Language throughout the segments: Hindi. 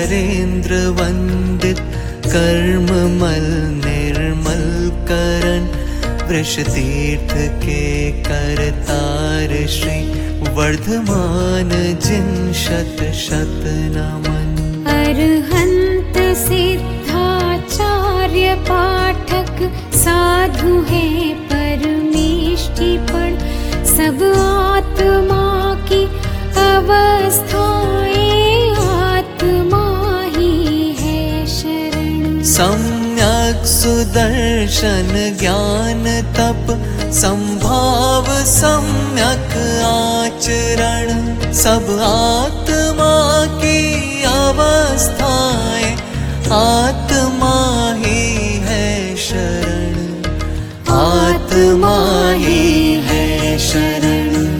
नरेंद्र वंदित कर्ममल निर्मल करण वृष तीर्थ के करतार श्री वर्धमान जिन शत शत नमन। अरहंत सिद्धाचार्य पाठक साधु है परमेष्ठिपण सब आत्मा की अवस्थाएं आत्मा ही है शरण। सम्यक सुदर्शन ज्ञान तप संभाव सम्यक आचरण सब आत्मा की अवस्थाएं आत्मा ही है शरण आत्मा ही है शरण।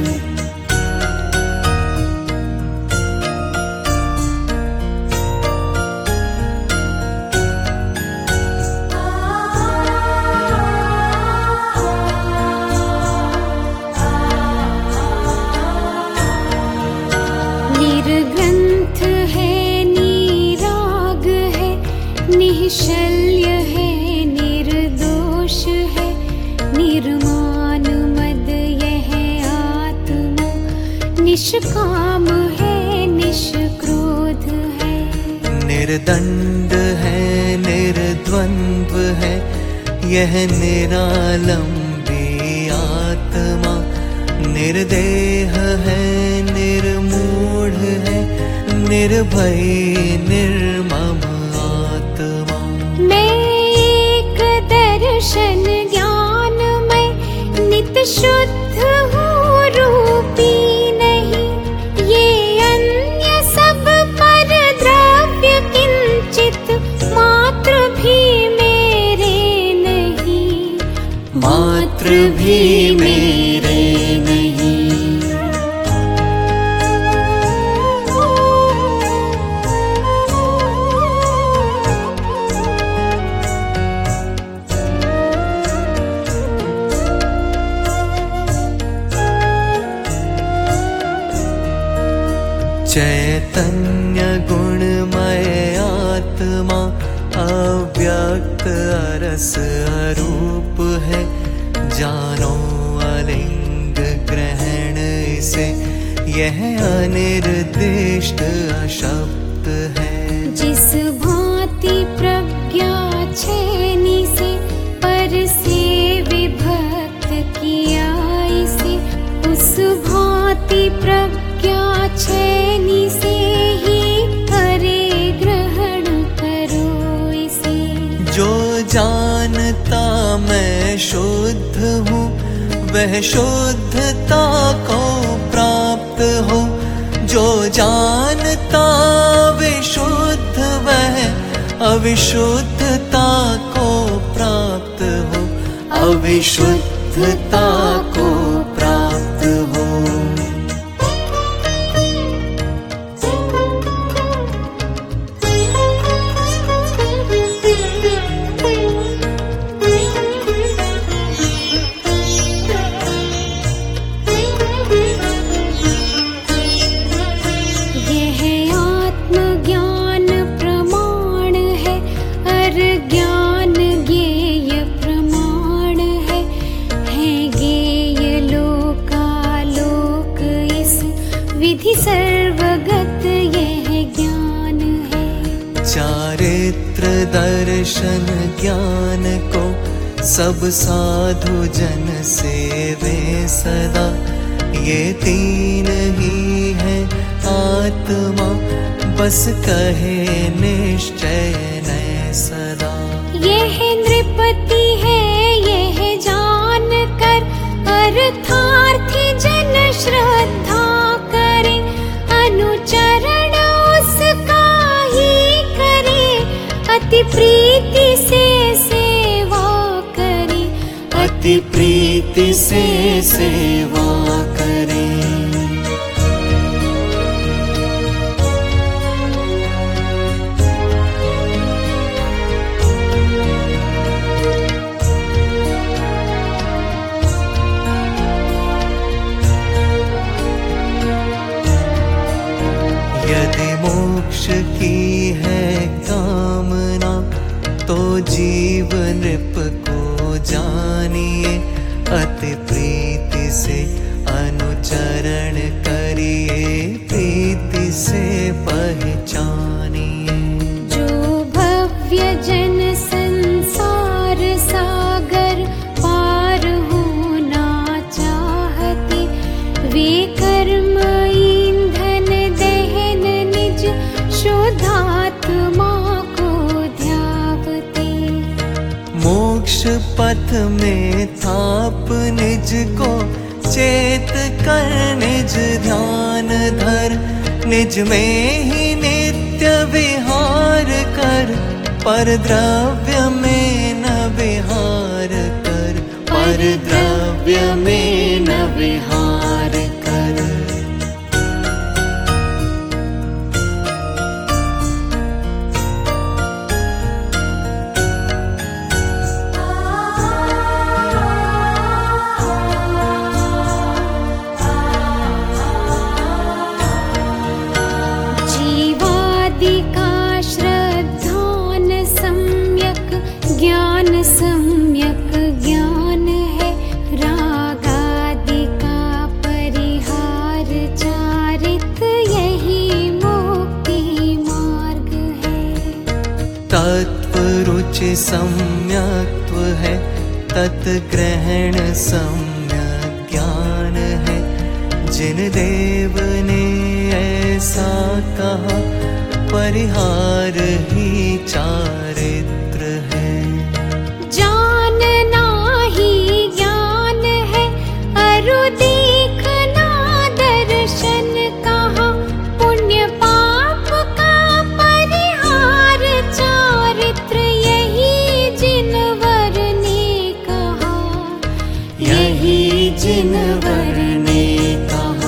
निर्ग्रंथ है निराग है निश्चल्य है निर्दोष है निर्माण मद यह आत्मा निष्काम है निष्क्रोध है। निर्दंड है निर्द्वंद्व है यह निरालंबी आत्मा निर्देह है निर्मूढ़ है निर्भय निर्मम आत्मा। मैं एक दर्शन ज्ञान में नित शुद्ध हूँ रूपी नहीं ये अन्य सब पर द्रव्य किंचित मात्र भी मेरे नहीं मात्र भी मेरे नहीं। चैतन्य गुणमय आत्मा अव्यक्त अरस अरूप है जानो अलिंग ग्रहण इसे यह अनिर्दिष्ट अशब्द है। जिस भांति प्रज्ञा छेनी से पर से विभक्त किया इसे उस भांति प्रज्ञा छेनी से ही करे ग्रहण करो इसे। जो जानता मैं शुद्ध हूँ वह शुद्धता को प्राप्त हो जो जानता विशुद्ध वह अविशुद्धता को प्राप्त हो अविशुद्धता को प्राप्त हो। सर्वगत यह ज्ञान है। चारित्र दर्शन ज्ञान को सब साधु जन सेवे सदा ये तीन ही है आत्मा बस कहे निश्चय नय सदा। यह नृपति है यह जान कर अर्थार्थी जन श्रद्धा करे अनुचरण उसका ही करे अति प्रीति से सेवा करे अति प्रीति से सेवा करे। यदि मोक्ष की व्यजन संसार सागर पार होना चाहते, वे कर्म ईंधन दहन निज शुद्धात्मा को ध्यावते। मोक्ष पथ में थाप निज को चेत कर निज ध्यान धर, निज में ही नित्य विहार कर, पर द्रव्य में न विहार कर, पर द्रव्य में न विहार कर। सम्यक ज्ञान है, रागादि का परिहार चारित यही मुक्ति मार्ग है। तत्व रुचि सम्यक्त्व है, तत्ग्रहण सम्यक ज्ञान है, जिन देव ने ऐसा कहा परिहार ही चारित्र है। जानना ही ज्ञान है, अरु देखना दर्शन कहा, पुण्य पाप का परिहार चारित्र यही जिनवर ने कहा, यही जिनवर ने कहा।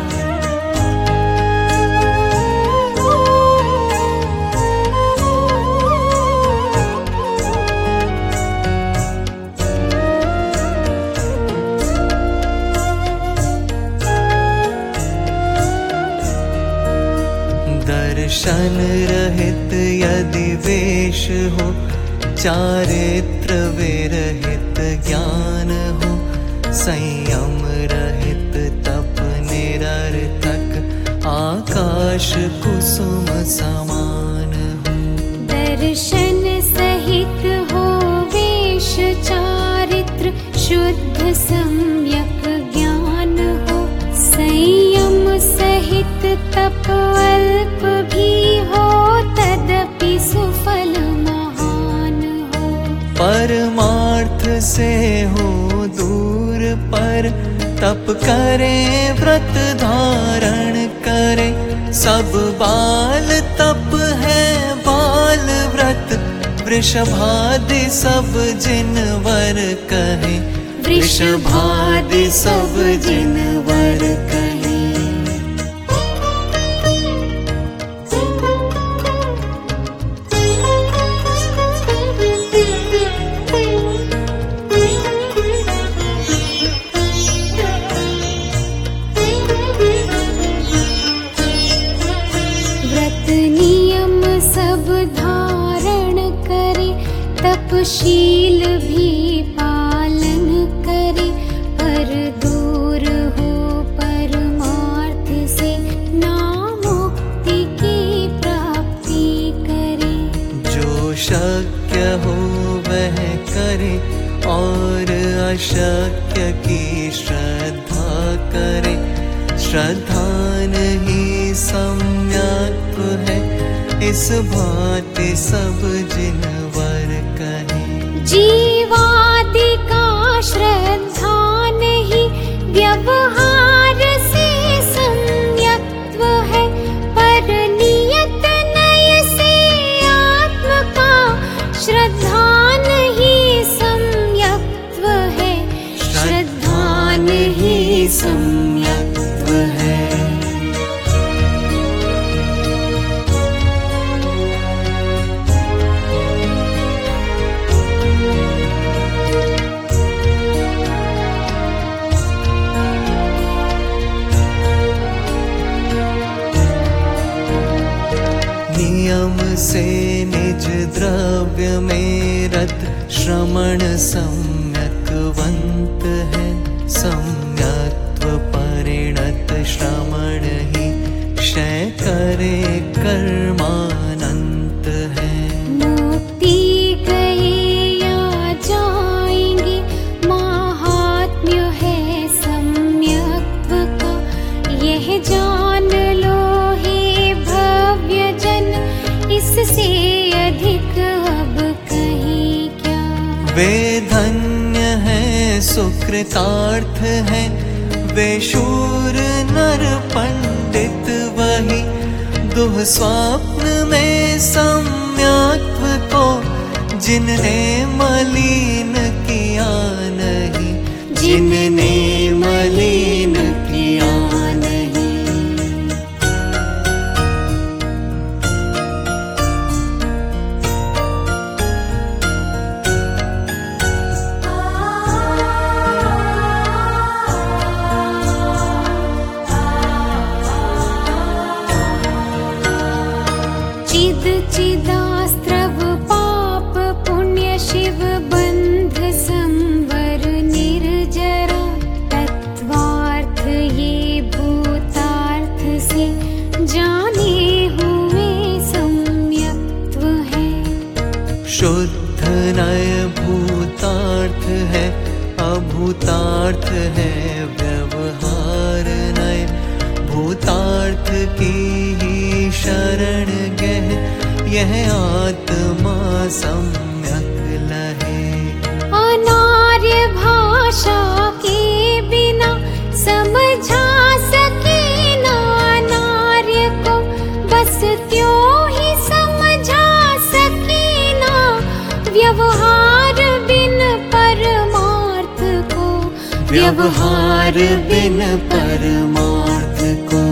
दर्शन रहित यदि वेश हो, चारित्र विरहित ज्ञान हो, संयम रहित तप निरर्थक आकाश कुसुम समान हो। दर्शन सहित हो वेश चारित्र, शुद्ध सम्यक ज्ञान हो, संयम सहित तप अल्प भी हो, तदपि सुफल महान हो। परमार्थ से हो दूर पर, तप करे व्रत धारण करे, सब बाल तप है बाल व्रत, वृषभादि सब जिनवर कहे, वृषभादि सब जिनवर कहे। शील भी पालन करे, पर दूर हो परमार्थ से, ना मुक्ति की प्राप्ति करे। जो शक्य हो वह करे, और अशक्य की श्रद्धा करे, श्रद्धा नहीं सम्यक है, इस भांति सब जिनवर कहे। जीवादि का श्रद्धा नहीं, व्यवहार से सम्यक्त्व है, पर नियत नय से आत्म का श्रद्धा नहीं सम्यक्त्व है, श्रद्धा नहीं सम्यक्त्व है। नियम से निज द्रव्य में रत, श्रमण सम्यकवंत है, सम्यक्त्व परिणत श्रमण ही, क्षय करे कर्मानंत है। इससे अधिक अब कहीं क्या। वे धन्य हैं सुकृतार्थ हैं, वे शूर नर पंडित वही, दुःस्वप्न में सम्यक्त्व को जिनने मलिन किया नहीं, जिनने मलिन किया नहीं। चिद चिदास्त्रव पाप पुण्य शिव बंध संवर निर्जरा, तत्वार्थ ये भूतार्थ से जाने हुए सम्यक्त्व है। शुद्ध नय भूतार्थ है, अभूतार्थ है व्यवहार नय, भूतार्थ की ही शरण गह, यह आत्मा सम्यक लहे। अनार्य भाषा के बिना समझा सके ना अनार्य को, बस त्यों ही समझा सके ना व्यवहार बिन परमार्थ को, व्यवहार बिन परमार्थ को।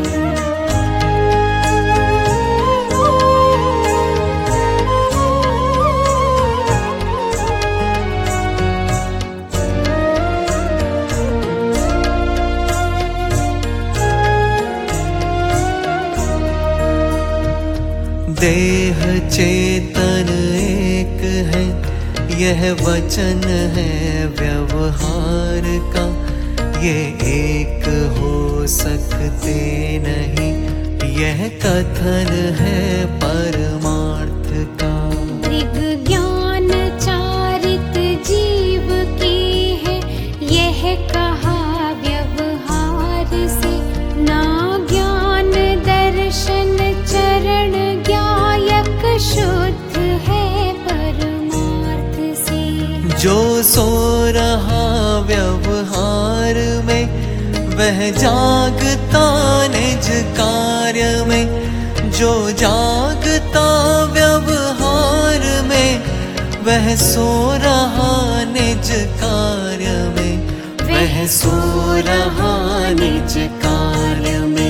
देह चेतन एक है, यह वचन है व्यवहार का, ये एक हो सकते नहीं, यह कथन है परमार्थ का। दृग ज्ञान चारित जीव की है, यह कहा व्यवहार से, ना ज्ञान दर्शन चरण ज्ञायक शुद्ध है परमार्थ से। जो सो रहा व्यवहार में, वह जागता निज कार्य में, जो जागता व्यवहार में, वह सो रहा निज कार्य में, वह सो रहा निज कार्य में।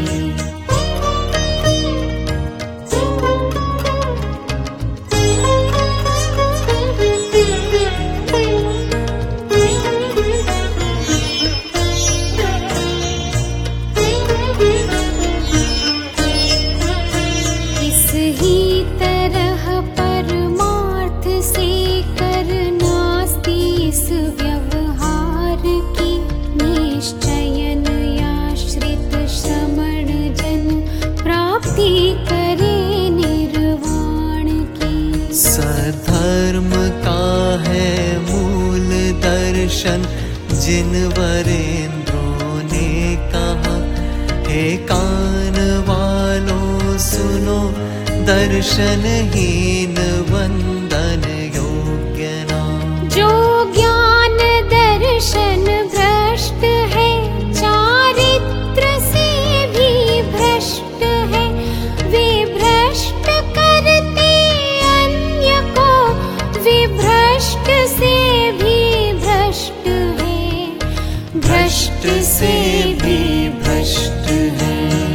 सधर्म का है मूल दर्शन, जिन वरेंद्रों ने कहा, हे कान वालों सुनो, दर्शनहीन वंदन योग्य ना। जो ज्ञान दर्शन भ्रष्ट है, चारित्र से भी भ्रष्ट है, वे भ्रष्ट करते अन्य को, वे भ्रष्ट से भी भ्रष्ट है, भ्रष्ट से भी भ्रष्ट है।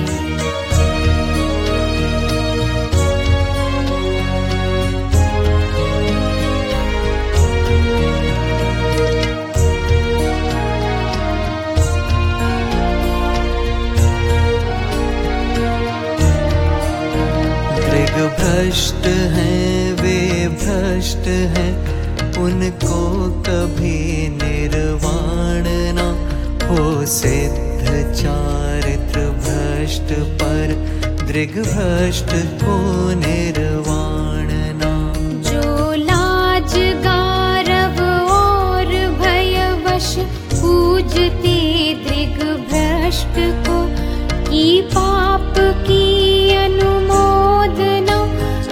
भ्रष्ट हैं वे भ्रष्ट हैं, उनको कभी निर्वाण ना हो। सिद्ध चारित्र भ्रष्ट पर, दृग भ्रष्ट को निर्वाण ना। जो लाज गारव और भयवश पूजते दृग भ्रष्ट को, की पाप की अनुमोदना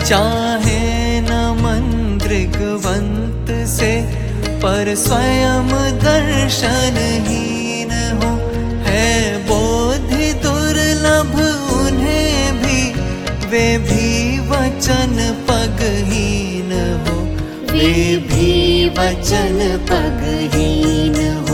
चाहे न मंद्रिगवंत से, पर स्वयं दर्शनहीन हो। है बोधि दुर्लभ उन्हें भी, वे भी वचन पगहीन हो, वे भी वचन पगहीन हो।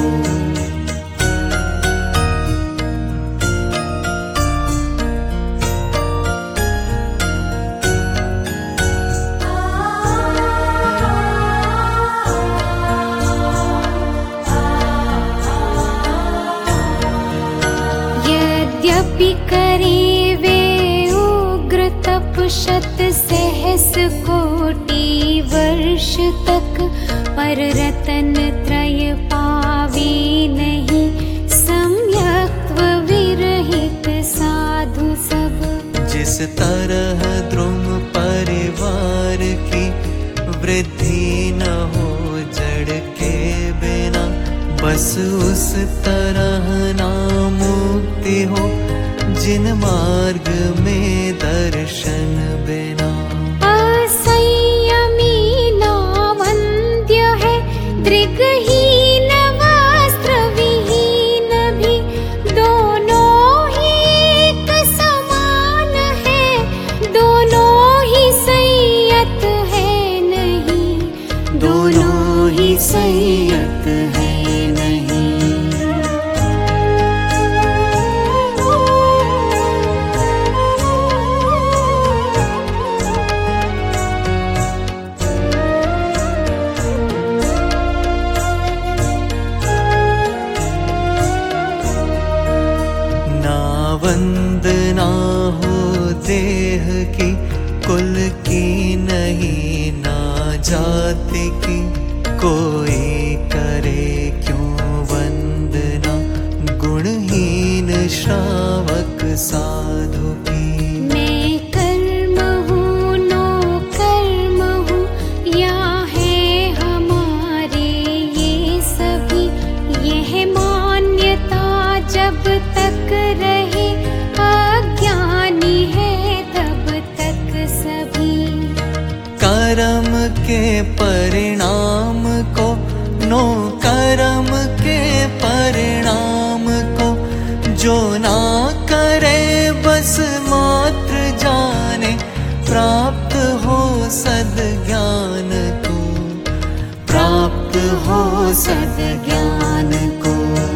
यद्यपि करे वे उग्र तप शत सहस कोटि वर्ष तक, पर रतन त्रय पावे नहीं, सम्यक्त्व विरहित साधु सब। जिस तरह द्रुम परिवार की वृद्धि न हो जड़ के बिना, बस उस तरह ना मुक्ति हो जिन मार्ग में दर्शन बिना। असंयमी नावंद्य है, दृगहीन वस्त्र विहीन भी, दोनों ही एक समान है, दोनों ही संयत है नहीं, दोनों ही संयत है नहीं। वंदना हो देह की, कुल की नहीं ना जाति की, कोई करे क्यों वंदना गुणहीन श्रावक साधु की। मैं कर्म हूँ नो कर्म हूँ, या है हमारे ये सभी, यह मान्यता जब तक रहे, अज्ञानी है तब तक सभी। कर्म के परिणाम को, नो कर्म के परिणाम को, जो ना करे बस मात्र जाने, प्राप्त हो सद्ज्ञान को, प्राप्त हो सद्ज्ञान को।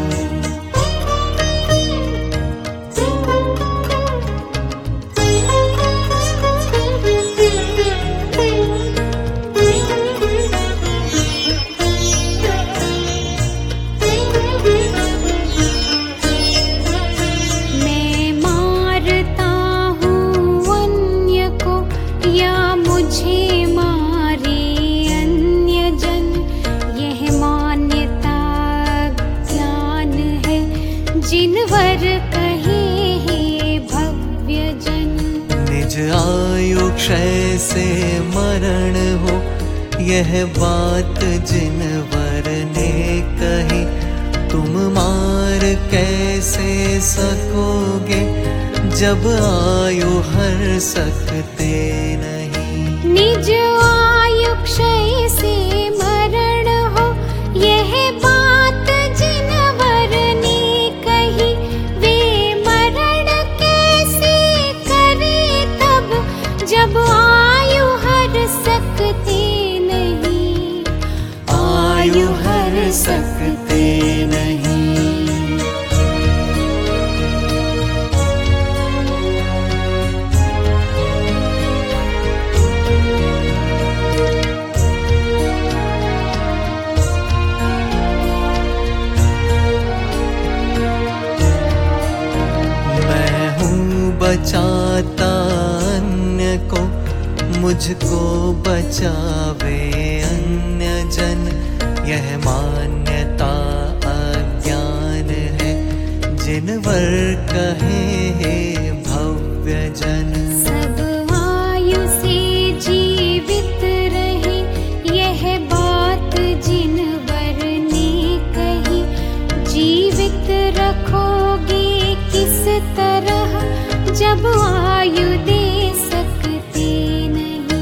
जिनवर कहे हे भव्य जन, निज आयु क्षय से मरण हो, यह बात जिनवर ने कही, तुम मार कैसे सकोगे जब आयु हर सकते नहीं। निज आयु क्षय से मरण हो, यह बात जिनवर ने कही, वे मरण कैसे करे तब जब आयु हर सकते नहीं, आयु हर सकते नहीं। बचाता अन्य को, मुझको बचावे अन्य जन, यह मान्यता अज्ञान है जिनवर कहे हे भव्य जन। सब आयु से जीवित रहे, यह बात जिनवर ने कही, जीवित रखोगे किस तरह जब आयु दे सकते नहीं।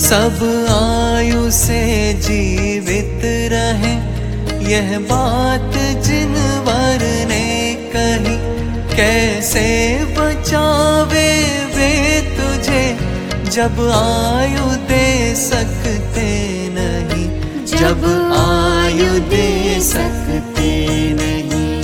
सब आयु से जीवित रहे, यह बात जिनवर ने कही। कैसे बचावे वे तुझे, जब आयु दे सकते नहीं, जब आयु दे सकते नहीं।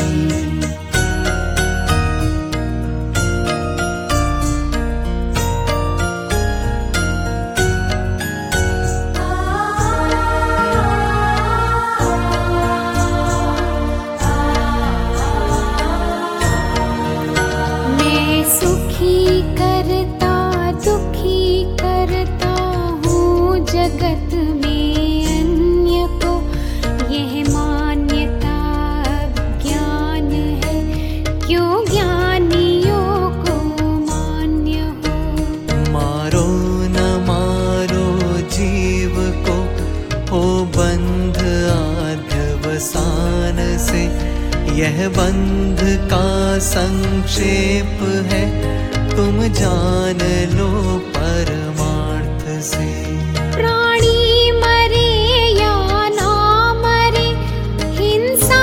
जगत में अन्य को यह मान्यता ज्ञान है, क्यों ज्ञानियों को मान्य हो। मारो न मारो जीव को, हो बंध आद्यवसान से। यह बंध का संक्षेप है, तुम जान लो परमार्थ से। प्राणी मरे या ना मरे, हिंसा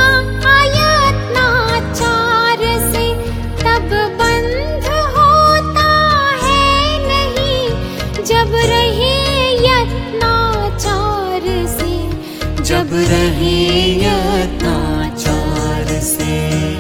अयत्नाचार से, तब बंध होता है नहीं, जब रहे यत्नाचार से, जब रहे यत्नाचार से।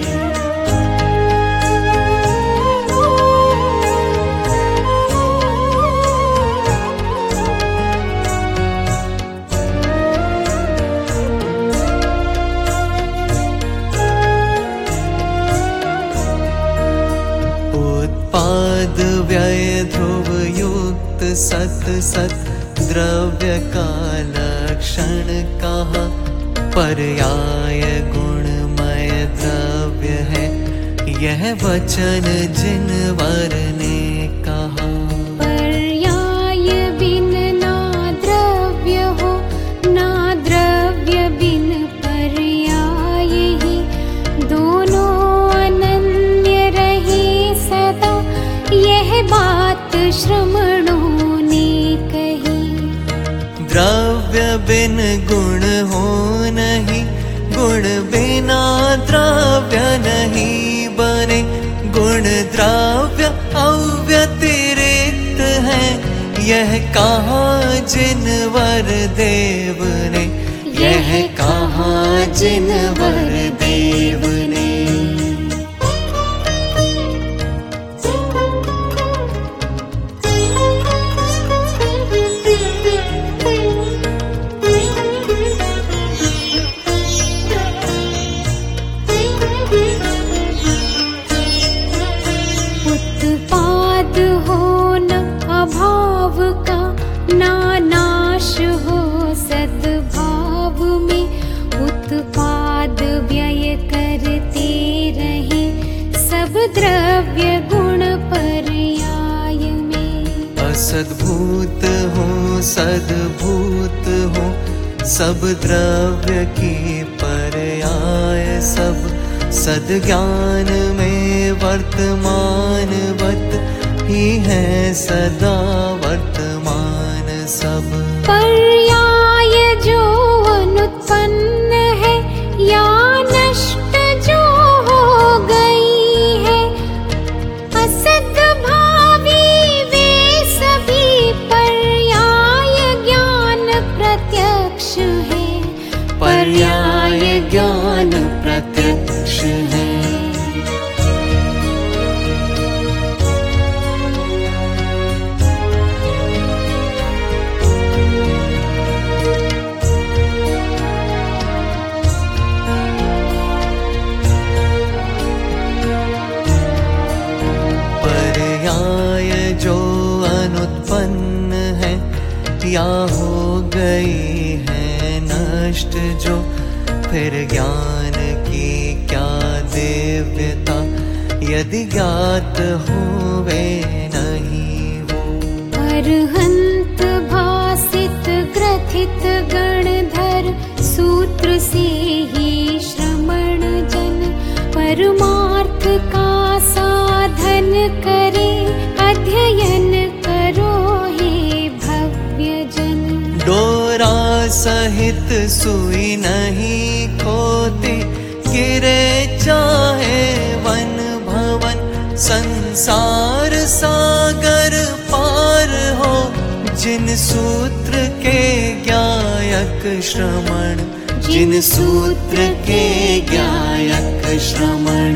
उत्पाद व्यय ध्रुव युक्त सत सत, द्रव्य का लक्षण कहा। पर्याय गुणमय द्रव्य है, यह वचन जिनवर ने कहा। पर्याय बिन ना द्रव्य हो, ना द्रव्य बिन पर्याय ही। दोनों अनन्य रहे सदा, यह बात श्रमणों ने कही। द्रव्य बिन गुण हो नहीं, गुण बिना द्रव्य नहीं बने। गुण द्रव्य अव्यतिरिक्त है, यह कहा जिनवर देव ने, यह कहा जिनवर देव ने। उत्पाद हो न अभाव का, ना नाश हो सद्भाव में। उत्पाद व्यय करते रहे, सब द्रव्य गुण पर्याय में। असद्भूत हो सद्भूत हो, सब द्रव्य की पर्याय सब। सद्ज्ञान में वर्तमानवत ही है सदा वर्तमान सब। पर्याय जो अनुत्पन्न है, या नष्ट जो हो गई है। असद्भावी वे सभी पर्याय ज्ञान प्रत्यक्ष है, पर्याय ज्ञान प्रत्यक्ष है। या हो गई है नष्ट जो, फिर ज्ञान की क्या दिव्यता, यदि ज्ञात होवे नहीं वो। अरहंत भासित ग्रथित गणधर, सूत्र से ही श्रमण जन परमार्थ का साधन करे। अध्ययन करो हे भव्य जन। सहित सुई नहीं खोते, गिरे चाहे वन भवन, संसार सागर पार हो। जिन सूत्र के ज्ञायक श्रमण, जिन सूत्र के ज्ञायक श्रमण।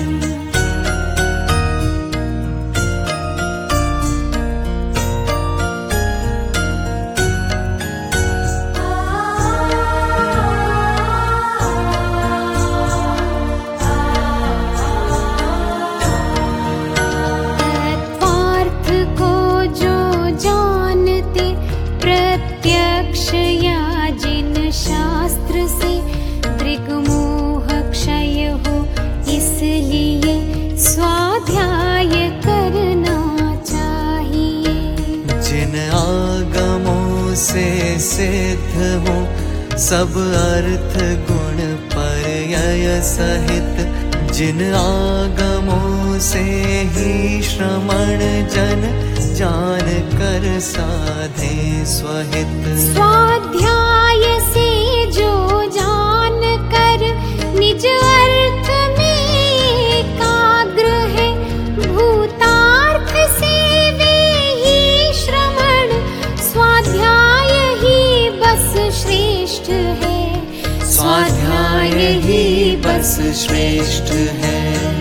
से सिद्ध हो सब अर्थ गुण पर्यय सहित। जिन आगमों से ही श्रमण जन जान कर साधे स्वहित। स्वाध्याय से जो जान कर निज अर्थ में एकाग्र है, भूतार्थ से वे ही श्रमण स्वाध्याय ही बस श्रेष्ठ है। स्वाध्याय ही बस श्रेष्ठ है।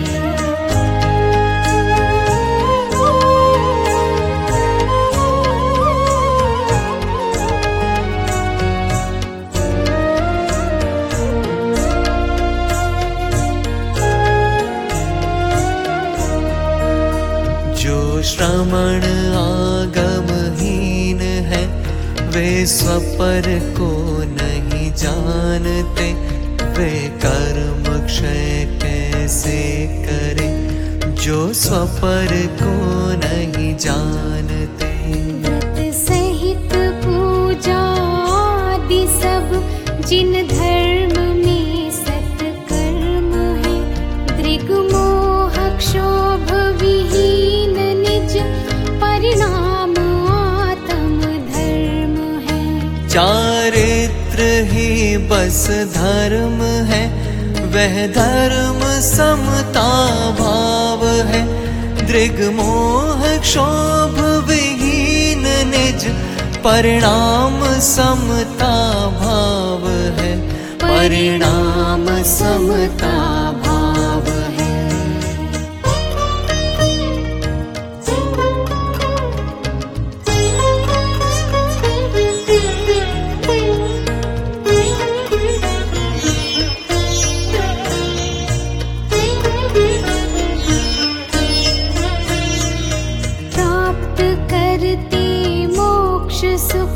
जो श्रमण आगमहीन है वे स्वपर को नहीं जानते। वे कर्म क्षय कैसे करे जो स्वपर को नहीं जानते। व्रत सहित पूजा आदि सब जिन धर्म में सत्कर्म है, दृग्मोह क्षोभ विहीन निज परिणाम आत्म धर्म है। चारित्र ही बस धर्म है, वह धर्म समता भाव है। दृग्मोह क्षोभ विहीन निज परिणाम समता भाव है। परिणाम समता भाव है। सुख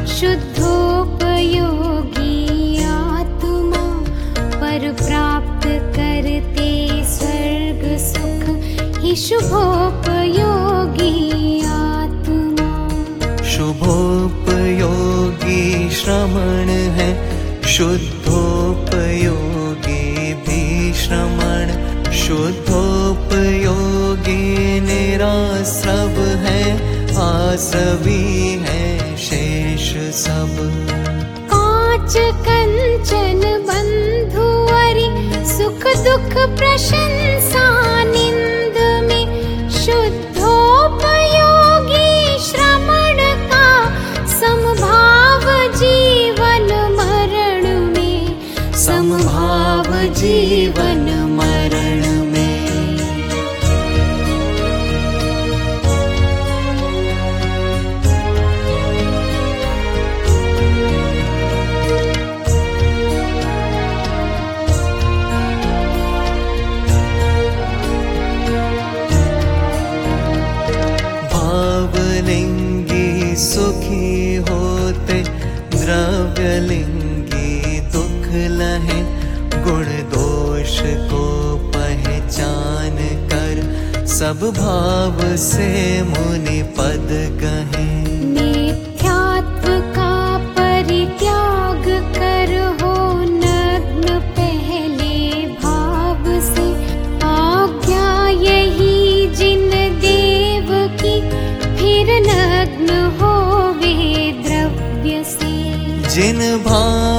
शुद्धोपयोगी आत्मा, पर प्राप्त करते स्वर्ग सुख ही शुभोपयोगी आत्मा। शुभोपयोगी श्रमण है, शुद्धोपयोगी भी श्रमण। शुद्धोपयोगी निराश्रव है, आसवी है शेष सब। कांच कंचन बंधुअरि सुख दुख प्रशंसा निंद में, शुद्धोपयोगी श्रमण का समभाव जीवन मरण में। समभाव जीवन मरण में। भावलिंगी सुखी होते, द्रव्यलिंगी दुख लहे। गुण दोष को पहचान कर सब भाव से मुनि पद कहें। मिथ्यात्व का परित्याग कर हो नग्न पहले भाव से। आज्ञा यही जिन देव की फिर नग्न हो वे द्रव्य से। जिन भाव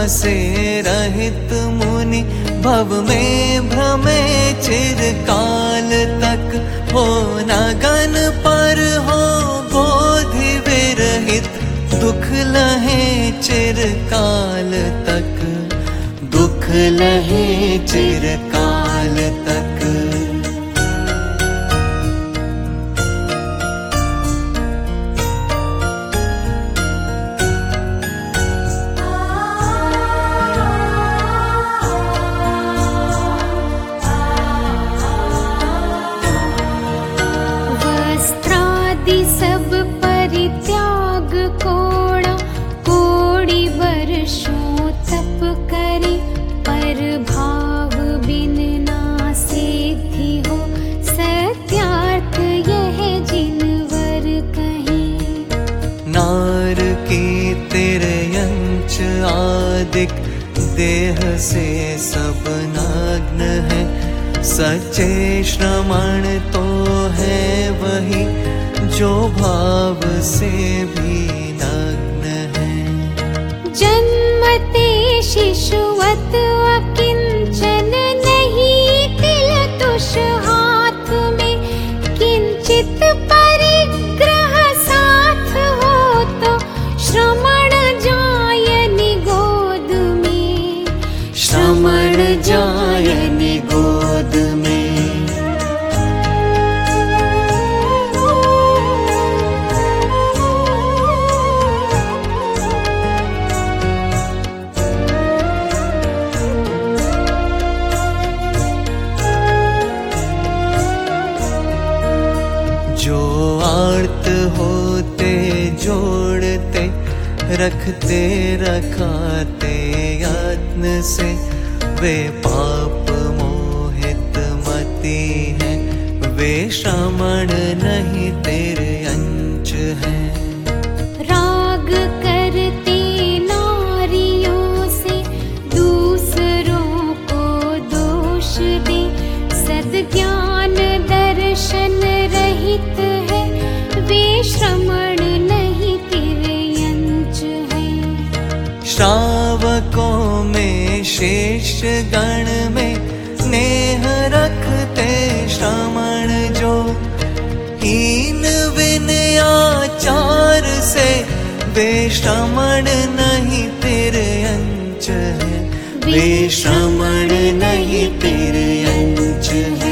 से रहित मुनि भव में भ्रमे चिरकाल तक। हो नगन पर हो बोधि विरहित दुख लहे चिरकाल तक, दुख लहे चिरकाल तक। वस्त्रादि सब परित्याग कोड़ा, कोड़ि वर्षों तप करे, पर भाव बिन ना सिद्धि हो, सत्यार्थ यह जिनवर कहे। नार की तिर्यंच आदिक देह से सब नग्न है, सच्चे श्रमण तो है वही जो भाव से भी नग्न है। जन्मते शिशुवत अकिंचन, नहीं तिल तुष हाथ में, किंचित परिग्रह साथ हो तो श्रमण जाय निगोद में, श्रमण जाय निगोद में। जो आर्त होते जोड़ते रखते रखाते यत्न से, वे पाप मोहित मति हैं, वे श्रमण नहीं तिर्यंच हैं। राग करते नारियों से दूसरों को दोष दे, सद्ज्ञान दर्शन रहित है, वे श्रमण नहीं तिर्यंच है। श्रावकों में शेष गण में नेह रखते श्रमण जो, हीन विनयाचार से वे श्रमण नहीं तिर्यंच है, वे श्रमण नहीं तिर्यंच है।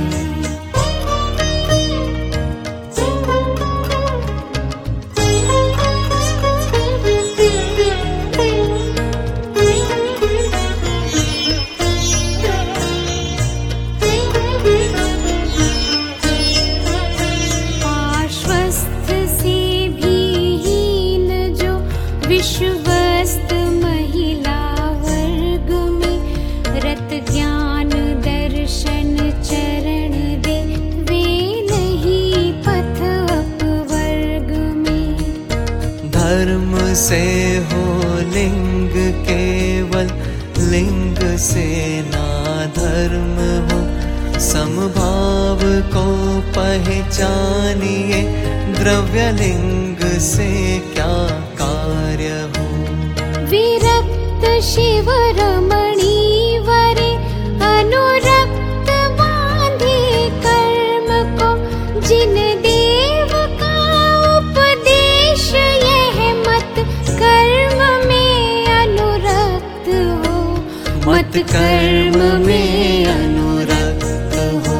विश्वस्त महिला वर्ग में, रत ज्ञान दर्शन चरण दे, वे नहीं पथ अपवर्ग में। धर्म से हो लिंग केवल, लिंग से ना धर्म हो, समभाव को पहचानिए, द्रव्य लिंग से क्या कार्य हो। विरक्त शिव रमणी वरे, अनुरक्त बांधे कर्म को, जिन देव का उपदेश यह मत कर्म में अनुरक्त हो, मत कर्म में अनुरक्त हो।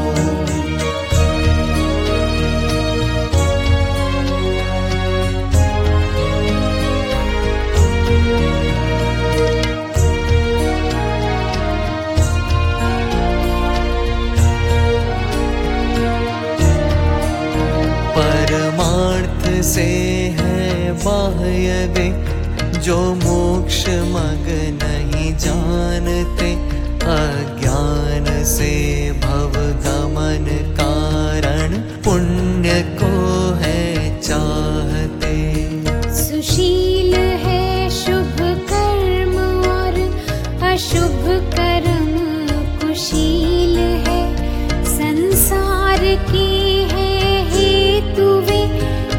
परमार्थ से है बाह्य वे, जो मोक्ष मग नहीं जानते, अज्ञान से भव गमन कारण, पुण्य को है चाहते। सुशील है शुभ कर्म और अशुभ कर्म कुशील है, संसार की है हेतु वे,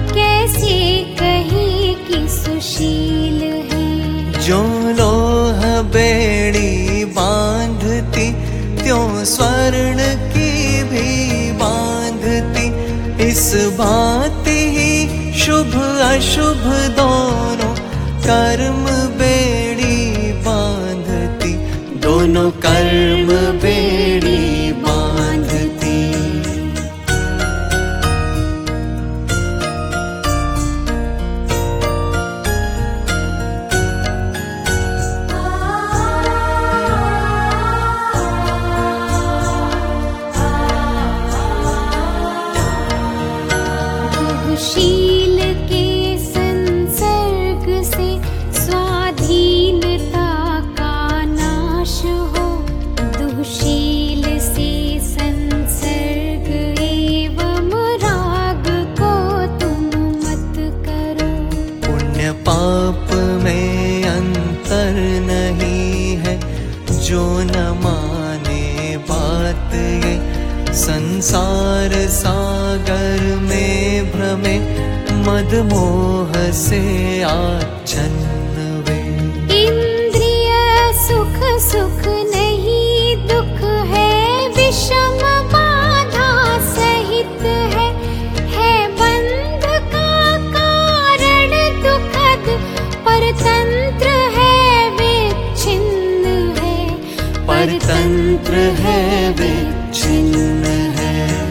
कैसे कहे कि सुशील है। जो लोह स्वर्ण की भी बांधती, इस भांति ही शुभ अशुभ दोनों कर्म बेड़ी बांधती, दोनों कर्म बेड़ी बांधती। शील के संसर्ग से स्वाधीनता का नाश हो, दुःशील से संसर्ग एवं राग को तुम मत करो। पुण्य पाप में अंतर नहीं है, जो न माने बात ये, संसार सागर में भ्रमे, मद मोह से आच्छन्न वे। इंद्रिय सुख सुख नहीं दुख है, विषम बाधा सहित है बंध का कारण दुखद, परतंत्र है विच्छिन्न है, परतंत्र है विच्छिन्न है।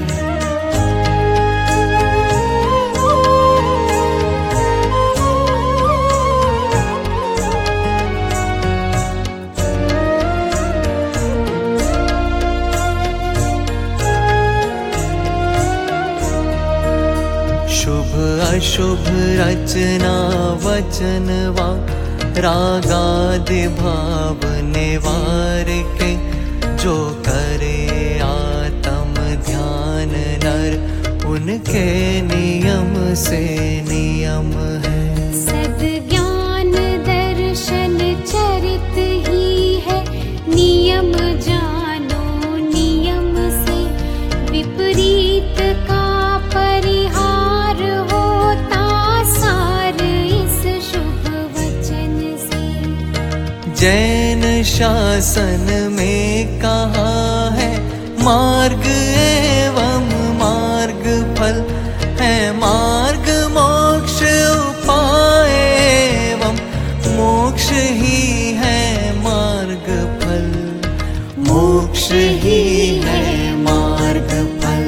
शुभ अशुभ रचना वचन वा, रागादि भाव निवार के, जो करे आत्म ध्यान नर, उनके नियम से नियम है। सद्ज्ञान दर्शन चरित ही है, नियम जानो नियम से, विपरीत का परिहार होता सार इस शुभ वचन से। जैन शासन में कहा है, मार्ग एवं मार्ग फल है, मार्ग मोक्ष उपाय एवं मोक्ष ही है मार्ग फल, मोक्ष ही है मार्ग फल।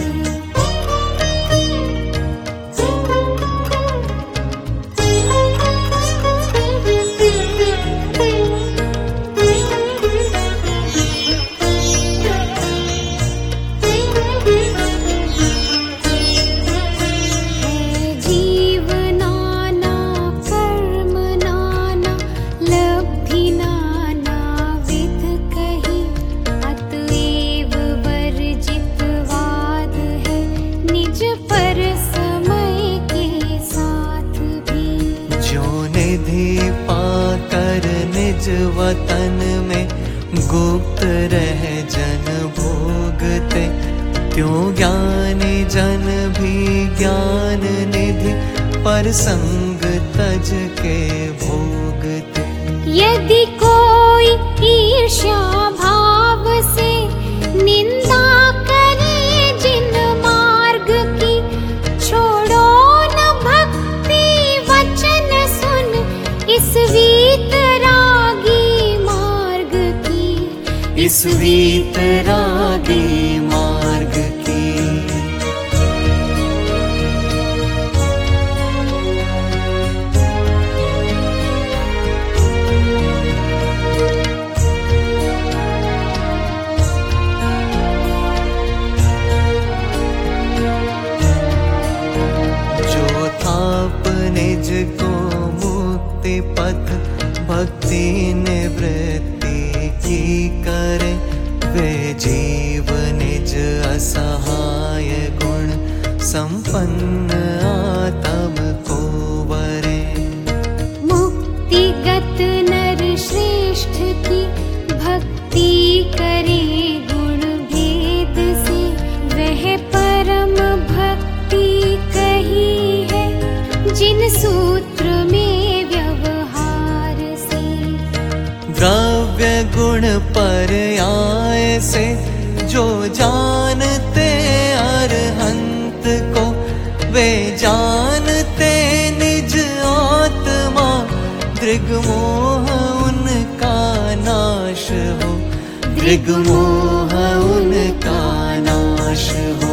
वतन में गुप्त रह जन भोगते, क्यों ज्ञानी जन भी ज्ञान निधि पर संग तज के भोगते। यदि कोई ईर्ष्या भाव से निंदा करे जिन मार्ग की, छोड़ो न भक्ति वचन सुन इस वीतरागी मार्ग की, इस वीतरागी मार्ग की। निज को मुक्ति पथ भक्ति निवृत्ति की करे, वे जीव निज असहाय गुण संपन्न आत्म को वरे। मुक्तिगत नर श्रेष्ठ की भक्ति करे गुण भेद से, वह परम भक्ति कही है जिन सूत्र में व्यवहार से। द्रव्य गुण पर्याय से जो जानते अरहंत को, वे जानते निज आत्मा, दृग्मोह उनका नाश हो, दृग्मोह उनका नाश हो।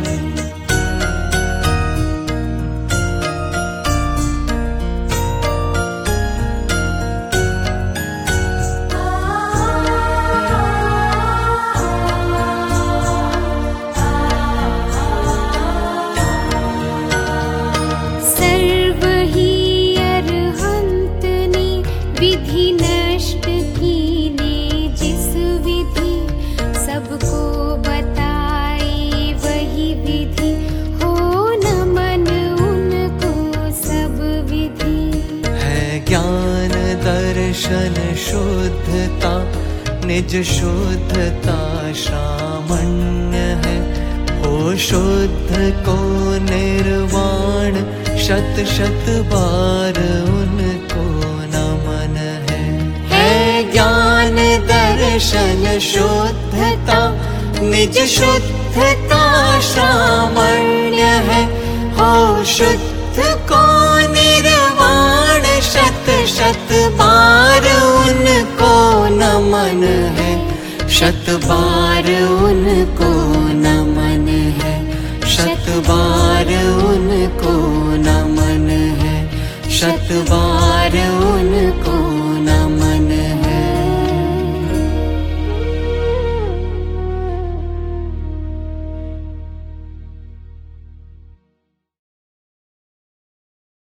विधि नष्ट कीने जिस विधि, सबको बताए वही विधि, हो नमन उनको सब विधि। है ज्ञान दर्शन शुद्धता, निज शुद्धता सामान्य है, हो शुद्ध को निर्वाण, शत शत बार उनको नमन है। ज्ञान दर्शन शुद्धता, निज शुद्धता सामान्य है, हो शुद्ध को निर्वाण, शत शत बार उनको नमन है, शत बार उनको नमन है, शत बार उनको नमन है, शत बार